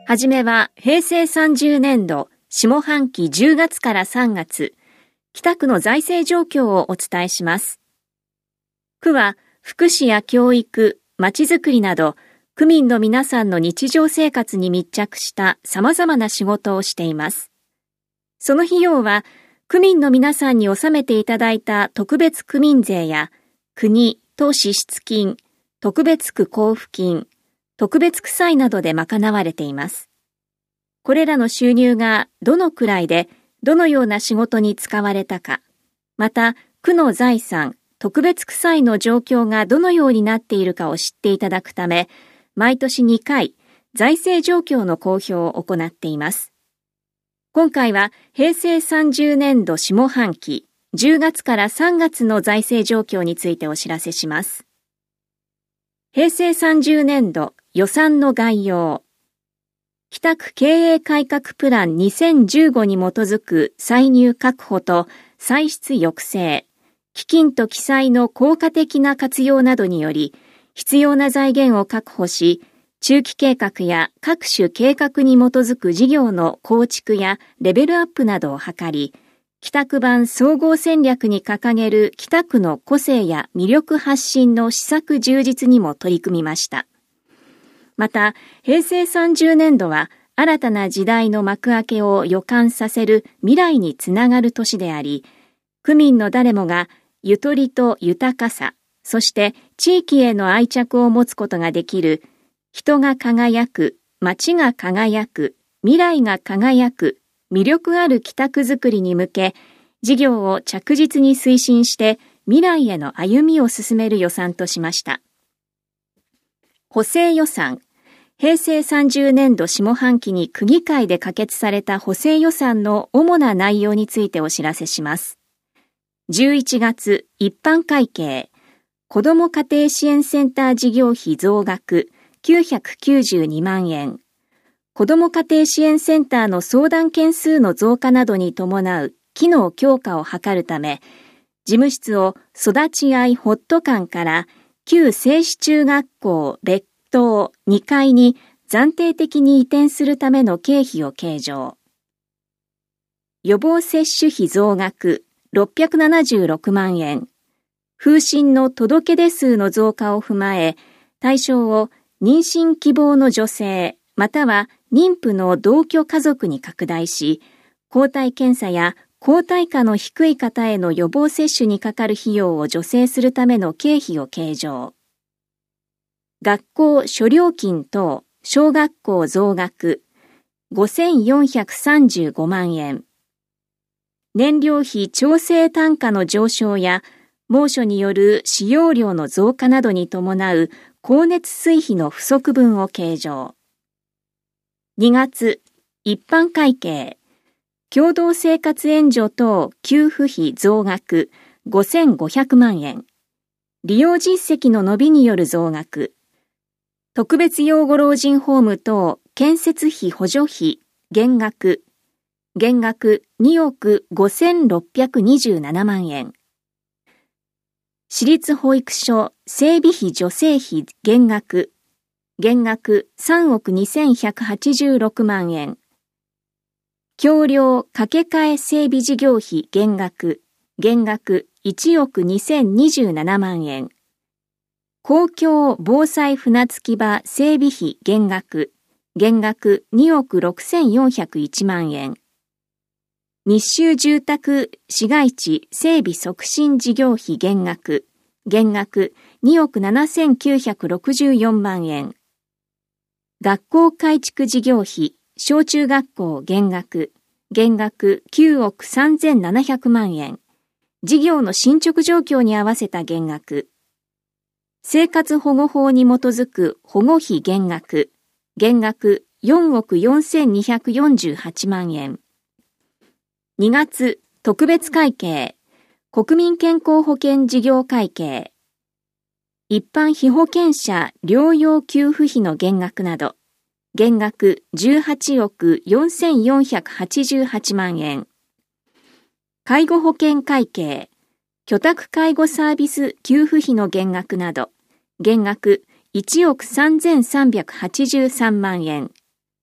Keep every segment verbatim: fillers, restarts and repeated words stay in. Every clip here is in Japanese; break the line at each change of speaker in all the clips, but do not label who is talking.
はじめはへいせいさんじゅうねんど下半期じゅうがつからさんがつ、北区の財政状況をお伝えします。区は福祉や教育、まちづくりなど、区民の皆さんの日常生活に密着した様々な仕事をしています。その費用は、区民の皆さんに納めていただいた特別区民税や、国、都支出金、特別区交付金、特別区債などで賄われています。これらの収入がどのくらいでどのような仕事に使われたか、また区の財産、特別区債の状況がどのようになっているかを知っていただくため、毎年にかい財政状況の公表を行っています。今回はへいせいさんじゅうねんど下半期じゅうがつからさんがつの財政状況についてお知らせします。へいせいさんじゅうねんど予算の概要。北区経営改革プランにせんじゅうごに基づく歳入確保と歳出抑制、基金と記載の効果的な活用などにより、必要な財源を確保し、中期計画や各種計画に基づく事業の構築やレベルアップなどを図り、北区版総合戦略に掲げる北区の個性や魅力発信の施策充実にも取り組みました。また、へいせいさんじゅうねんどは新たな時代の幕開けを予感させる未来につながる年であり、区民の誰もがゆとりと豊かさ、そして地域への愛着を持つことができる、人が輝く、街が輝く、未来が輝く、魅力ある北区づくりに向け、事業を着実に推進して未来への歩みを進める予算としました。補正予算。へいせいさんじゅうねんど下半期に区議会で可決された補正予算の主な内容についてお知らせします。じゅういちがつ一般会計、子ども家庭支援センター事業費増額きゅうひゃくきゅうじゅうにまんえん、子ども家庭支援センターの相談件数の増加などに伴う機能強化を図るため、事務室を育ち合いホット館から旧静止中学校別棟にかいに暫定的に移転するための経費を計上。予防接種費増額ろっぴゃくななじゅうろくまんえん、風疹の届け出数の増加を踏まえ、対象を妊娠希望の女性、または妊婦の同居家族に拡大し、抗体検査や抗体価の低い方への予防接種にかかる費用を助成するための経費を計上。学校諸料金等小学校増額ごせんよんひゃくさんじゅうごまんえん。燃料費調整単価の上昇や猛暑による使用量の増加などに伴う光熱水費の不足分を計上。にがつ一般会計、共同生活援助等給付費増額ごせんごひゃくまんえん。利用実績の伸びによる増額。特別養護老人ホーム等建設費補助費減額。減額におくごせんろっぴゃくにじゅうななまんえん。私立保育所整備費助成費減額。減額さんおくにせんひゃくはちじゅうろくまんえん。橋梁架け替え整備事業費減額。減額いちおくにせんにじゅうななまんえん。公共防災船着き場整備費減額。減額におくろくせんよんひゃくいちまんえん。密集住宅市街地整備促進事業費減額。減額におくななせんきゅうひゃくろくじゅうよんまんえん。学校改築事業費小中学校減額。減額きゅうおくさんぜんななひゃくまんえん。事業の進捗状況に合わせた減額。生活保護法に基づく保護費減額。減額よんおくよんせんにひゃくよんじゅうはちまんえん。にがつ特別会計、国民健康保険事業会計。一般被保険者療養給付費の減額など、減額じゅうはちおくよんせんよんひゃくはちじゅうはちまんえん。介護保険会計、居宅介護サービス給付費の減額など、減額いちおくさんぜんさんびゃくはちじゅうさんまんえん。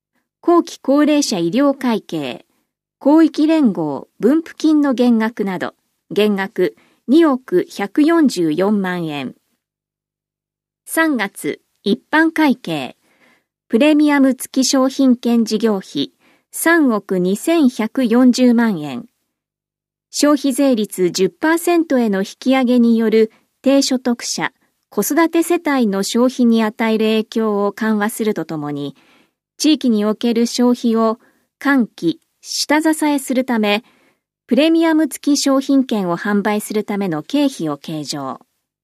後期高齢者医療会計、広域連合分付金の減額など、減額におくひゃくよんじゅうよんまんえん。さんがつ、一般会計、プレミアム付き商品券事業費さんおくにせんひゃくよんじゅうまんえん。消費税率 じゅっパーセント への引き上げによる低所得者、子育て世帯の消費に与える影響を緩和するとともに、地域における消費を喚起、下支えするため、プレミアム付き商品券を販売するための経費を計上。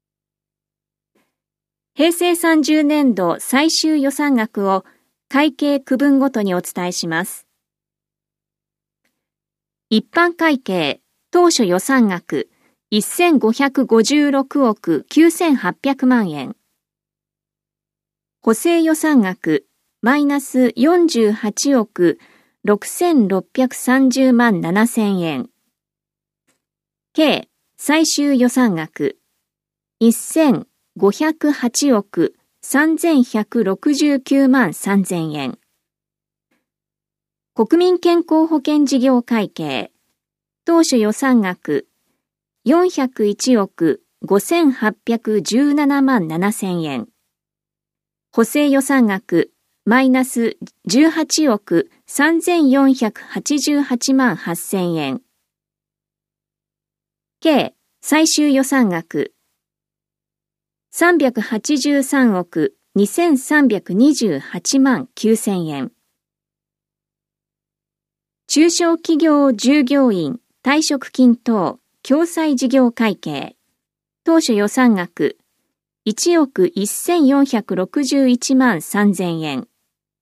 平成さんじゅうねんど最終予算額を会計区分ごとにお伝えします。一般会計当初予算額せんごひゃくごじゅうろくおくきゅうせんはっぴゃくまんえん。補正予算額マイナスよんじゅうはちおくろくせんろっぴゃくさんじゅうまんななせんえん。計最終予算額せんごひゃくはちおくさんぜんひゃくろくじゅうきゅうまんさんぜんえん。国民健康保険事業会計当初予算額よんひゃくいちおくごせんはっぴゃくじゅうななまんななせんえん。補正予算額マイナスじゅうはちおくさんぜんよんひゃくはちじゅうはちまんはっせんえん。計最終予算額さんびゃくはちじゅうさんおくにせんさんびゃくにじゅうはちまんきゅうせんえん。中小企業従業員退職金等共済事業会計当初予算額いちおくせんよんひゃくろくじゅういちまんさんぜんえん。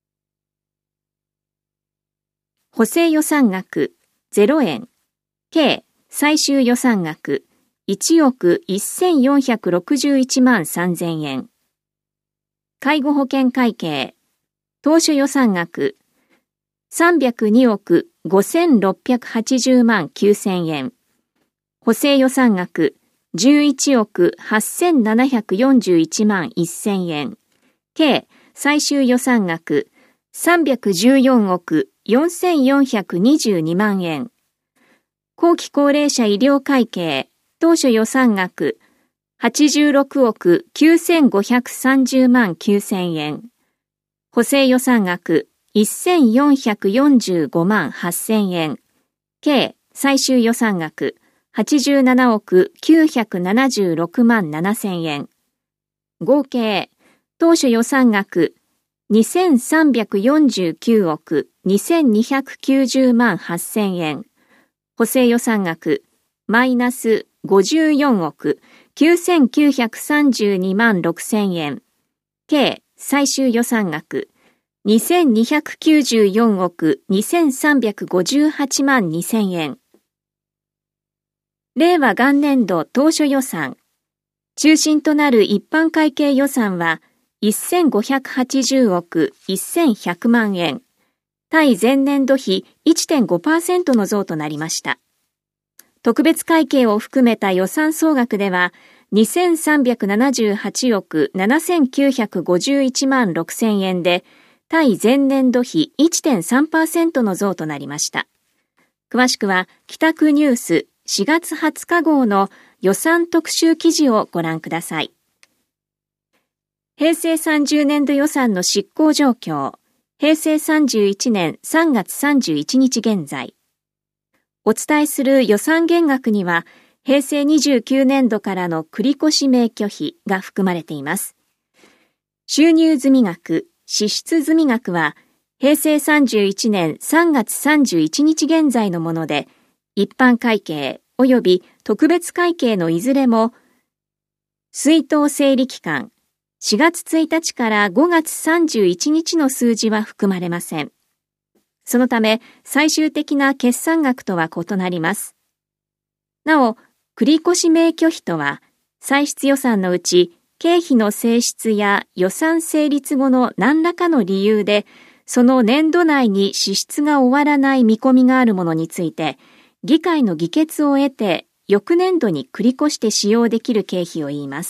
補正予算額ゼロえん。計最終予算額いちおくせんよんひゃくろくじゅういちまんさんぜんえん。介護保険会計当初予算額さんびゃくにおくごせんろっぴゃくはちじゅうまんきゅうせんえん。補正予算額じゅういちおくはっせんななひゃくよんじゅういちまんせんえん。計最終予算額さんびゃくじゅうよんおくよんせんよんひゃくにじゅうにまんえん。後期高齢者医療会計当初予算額はちじゅうろくおくきゅうせんごひゃくさんじゅうまんきゅうせんえん。補正予算額せんよんひゃくよんじゅうごまんはっせんえん。計最終予算額はちじゅうななおくきゅうひゃくななじゅうろくまんななせんえん。合計当初予算額にせんさんびゃくよんじゅうきゅうおくにせんにひゃくきゅうじゅうまんはっせんえん。補正予算額マイナスごじゅうよんおくきゅうせんきゅうひゃくさんじゅうにまんろくせんえん。計最終予算額にせんにひゃくきゅうじゅうよんおくにせんさんびゃくごじゅうはちまんにせんえん。令和元年度当初予算。中心となる一般会計予算はせんごひゃくはちじゅうおくせんひゃくまんえん。対前年度比 いってんごパーセント の増となりました。特別会計を含めた予算総額ではにせんさんびゃくななじゅうはちおくななせんきゅうひゃくごじゅういちまんろくせんえんで、対前年度比 いってんさんパーセント の増となりました。詳しくは北区ニュースしがつはつか号の予算特集記事をご覧ください。平成さんじゅうねんど予算の執行状況。平成さんじゅういちねんさんがつさんじゅういちにち現在。お伝えする予算減額には、平成にじゅうきゅうねんどからの繰越免許費が含まれています。収入済額、支出済額は、平成さんじゅういちねんさんがつさんじゅういちにち現在のもので、一般会計及び特別会計のいずれも、出納整理期間、しがつついたちからごがつさんじゅういちにちの数字は含まれません。そのため、最終的な決算額とは異なります。なお、繰越免許費とは、歳出予算のうち、経費の性質や予算成立後の何らかの理由で、その年度内に支出が終わらない見込みがあるものについて、議会の議決を得て、翌年度に繰り越して使用できる経費を言います。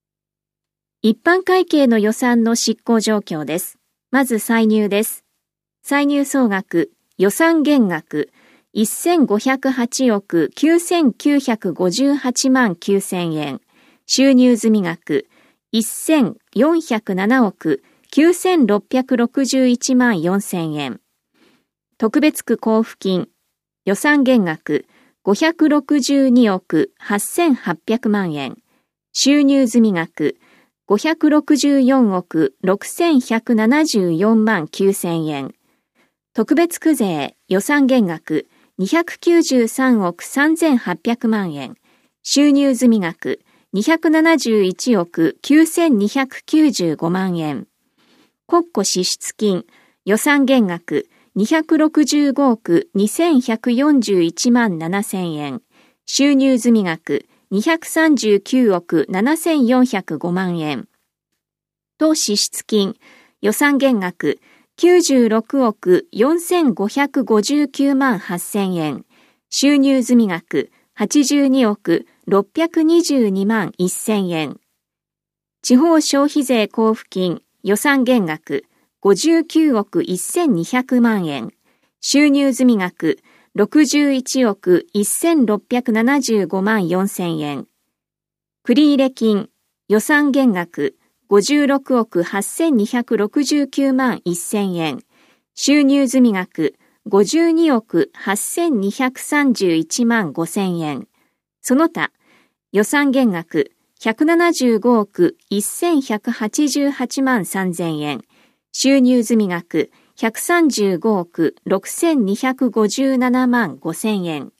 一般会計の予算の執行状況です。まず歳入です。 歳入総額、予算減額、せんごひゃくはちおくきゅうせんきゅうひゃくごじゅうはちまんきゅうせんえん、収入済額、せんよんひゃくななおくきゅうせんろっぴゃくろくじゅういちまんよんせんえん、特別区交付金、予算減額、ごひゃくろくじゅうにおくはっせんはっぴゃくまんえん、収入済額、ごひゃくろくじゅうよんおくろくせんひゃくななじゅうよんまんきゅうせんえん、特別区税、予算減額、にひゃくきゅうじゅうさんおくさんぜんはっぴゃくまんえん、収入済額、にひゃくななじゅういちおくきゅうせんにひゃくきゅうじゅうごまんえん、国庫支出金、予算減額、にひゃくろくじゅうごおくにせんひゃくよんじゅういちまんななせんえん、収入済額、にひゃくさんじゅうきゅうおくななせんよんひゃくごまんえん、当支出金、予算減額、きゅうじゅうろくおくよんせんごひゃくごじゅうきゅうまんはっせんえん、収入済額、はちじゅうにおくろっぴゃくにじゅうにまんせんえん、地方消費税交付金、予算減額、ごじゅうきゅうおくせんにひゃくまんえん、収入済額、ろくじゅういちおくせんろっぴゃくななじゅうごまんよんせんえん、繰入金、予算減額、ごじゅうろくおくはっせんにひゃくろくじゅうきゅうまんせんえん、収入済額、ごじゅうにおくはっせんにひゃくさんじゅういちまんごせんえん、その他、予算減額、ひゃくななじゅうごおくせんひゃくはちじゅうはちまんさんぜんえん、収入済額、ひゃくさんじゅうごおくろくせんにひゃくごじゅうななまんごせんえん。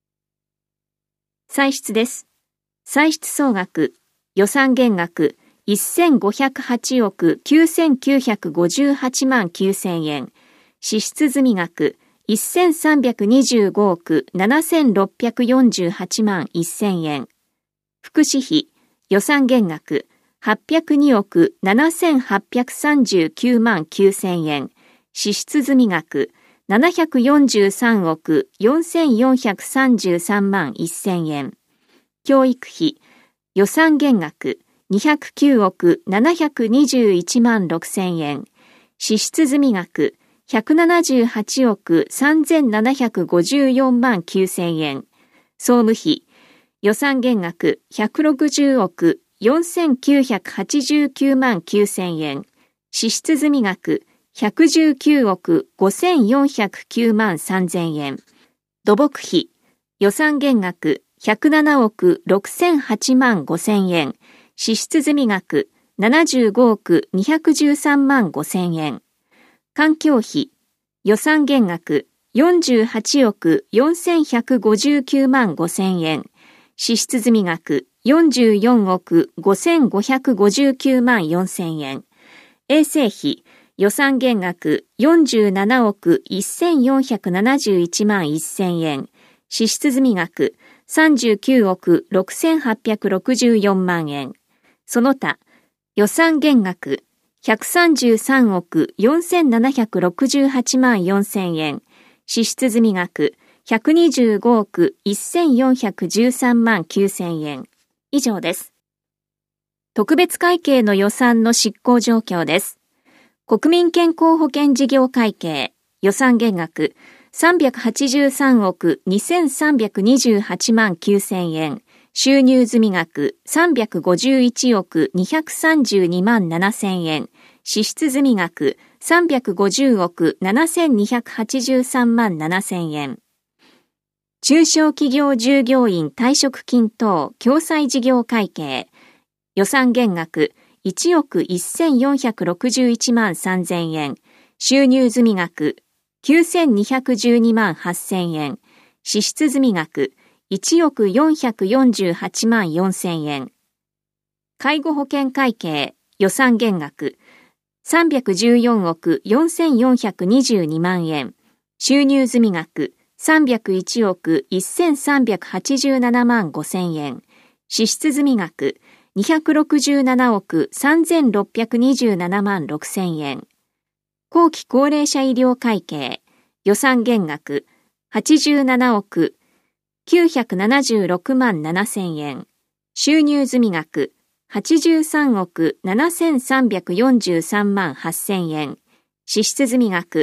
歳出です。歳出総額、予算減額、せんごひゃくはちおくきゅうせんきゅうひゃくごじゅうはちまんきゅうせんえん、支出済額、せんさんびゃくにじゅうごおくななせんろっぴゃくよんじゅうはちまんせんえん、福祉費、予算減額、はっぴゃくにおくななせんはっぴゃくさんじゅうきゅうまんきゅうせんえん、支出済額、ななひゃくよんじゅうさんおくよんせんよんひゃくさんじゅうさんまんせんえん、教育費、予算減額、にひゃくきゅうおくななひゃくにじゅういちまんろくせんえん、支出済額、ひゃくななじゅうはちおくさんぜんななひゃくごじゅうよんまんきゅうせんえん、総務費、予算減額、ひゃくろくじゅうおくよんせんきゅうひゃくはちじゅうきゅうまんきゅうせんえん、支出済額、ひゃくじゅうきゅうおくごせんよんひゃくきゅうまんさんぜんえん、土木費、予算減額、ひゃくななおくろくせんはちまんごせんえん、支出済額、ななじゅうごおくにひゃくじゅうさんまんごせんえん。環境費、予算減額、よんじゅうはちおくよんせんひゃくごじゅうきゅうまんごせんえん。支出済額、よんじゅうよんおくごせんごひゃくごじゅうきゅうまんよんせんえん。衛生費、予算減額、よんじゅうななおくせんよんひゃくななじゅういちまんせんえん。支出済額、さんじゅうきゅうおくろくせんはっぴゃくろくじゅうよんまんえん。その他、予算減額、ひゃくさんじゅうさんおくよんせんななひゃくろくじゅうはちまんよんせんえん。支出済額、ひゃくにじゅうごおくせんよんひゃくじゅうさんまんきゅうせんえん。以上です。特別会計の予算の執行状況です。国民健康保険事業会計、予算減額、さんびゃくはちじゅうさんおくにせんさんびゃくにじゅうはちまんきゅうせんえん。収入済額さんびゃくごじゅういちおくにひゃくさんじゅうにまんななせんえん。支出済額さんびゃくごじゅうおくななせんにひゃくはちじゅうさんまんななせんえん。中小企業従業員退職金等共済事業会計。予算減額いちおくせんよんひゃくろくじゅういちまんさんぜんえん。収入済額きゅうせんにひゃくじゅうにまんはっせんえん。支出済額いちおくよんひゃくよんじゅうはちまんよんせんえん。介護保険会計予算減額さんびゃくじゅうよんおくよんせんよんひゃくにじゅうにまんえん。収入済額さんびゃくいちおくせんさんびゃくはちじゅうななまんごせんえん。支出済額にひゃくろくじゅうななおくさんぜんろっぴゃくにじゅうななまんろくせんえん。後期高齢者医療会計予算減額はちじゅうななおくきゅうひゃくななじゅうろくまんななせんえん。収入済額はちじゅうさんおくななせんさんびゃくよんじゅうさんまんはっせんえん。支出済額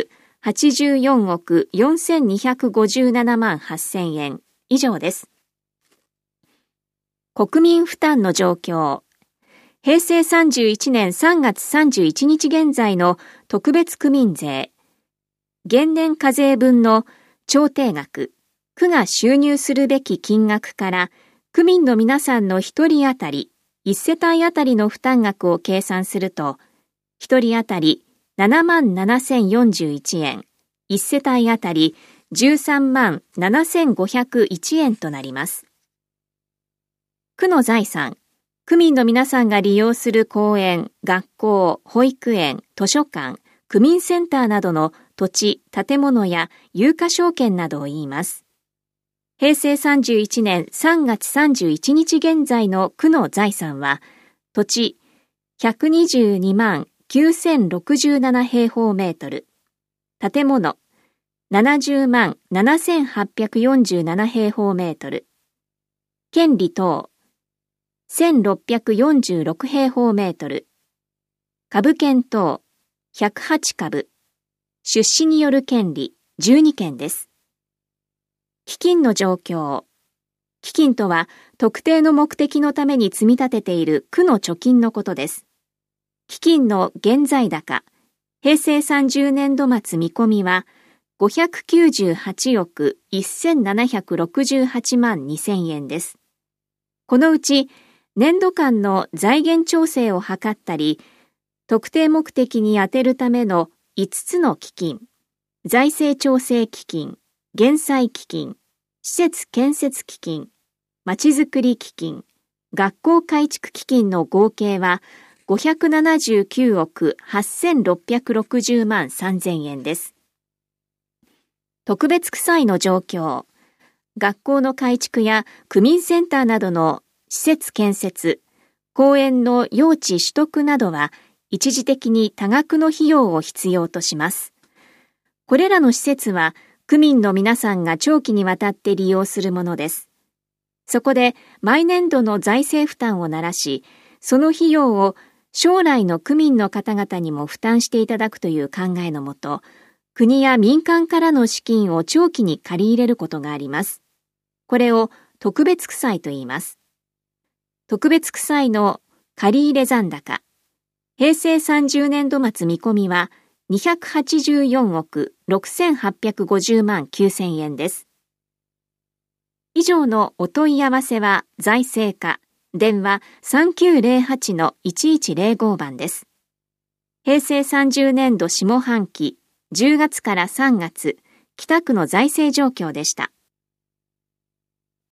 はちじゅうよんおくよんせんにひゃくごじゅうななまんはっせんえん以上です。国民負担の状況。へいせいさんじゅういちねんさんがつさんじゅういちにち現在の特別区民税。現年課税分の調停額、区が収入するべき金額から区民の皆さんのひとり当たり、いち世帯当たりの負担額を計算すると、ひとり当たりななまんななせんよんじゅういちえん、いち世帯当たりじゅうさんまんななせんごひゃくいちえんとなります。区の財産、区民の皆さんが利用する公園、学校、保育園、図書館、区民センターなどの土地、建物や有価証券などを言います。へいせいさんじゅういちねんさんがつさんじゅういちにち現在の区の財産は、土地ひゃくにじゅうにまんきゅうせんろくじゅうなな平方メートル、建物ななじゅうまんななせんはっぴゃくよんじゅうなな平方メートル、権利等せんろっぴゃくよんじゅうろく平方メートル、株券等ひゃくはちかぶ、出資による権利じゅうにけんです。基金の状況。基金とは特定の目的のために積み立てている区の貯金のことです。基金の現在高、へいせいさんじゅうねんど末見込みはごひゃくきゅうじゅうはちおくせんななひゃくろくじゅうはちまんにせんえんです。このうち年度間の財源調整を図ったり、特定目的に充てるためのいつつの基金、財政調整基金、減債基金、施設建設基金、まちづくり基金、学校改築基金の合計はごひゃくななじゅうきゅうおくはっせんろっぴゃくろくじゅうまんさんぜんえんです。特別区債の状況。学校の改築や区民センターなどの施設建設、公園の用地取得などは一時的に多額の費用を必要とします。これらの施設は区民の皆さんが長期にわたって利用するものです。そこで毎年度の財政負担をならし、その費用を将来の区民の方々にも負担していただくという考えのもと、国や民間からの資金を長期に借り入れることがあります。これを特別区債と言います。特別区債の借入残高。へいせいさんじゅうねんど末見込みはにひゃくはちじゅうよんおくろくせんはっぴゃくごじゅうまんきゅうせんえんです。以上のお問い合わせは財政課、電話 さんきゅうゼロはちのいちいちゼロご 番です。へいせいさんじゅうねんど下半期じゅうがつからさんがつ、北区の財政状況でした。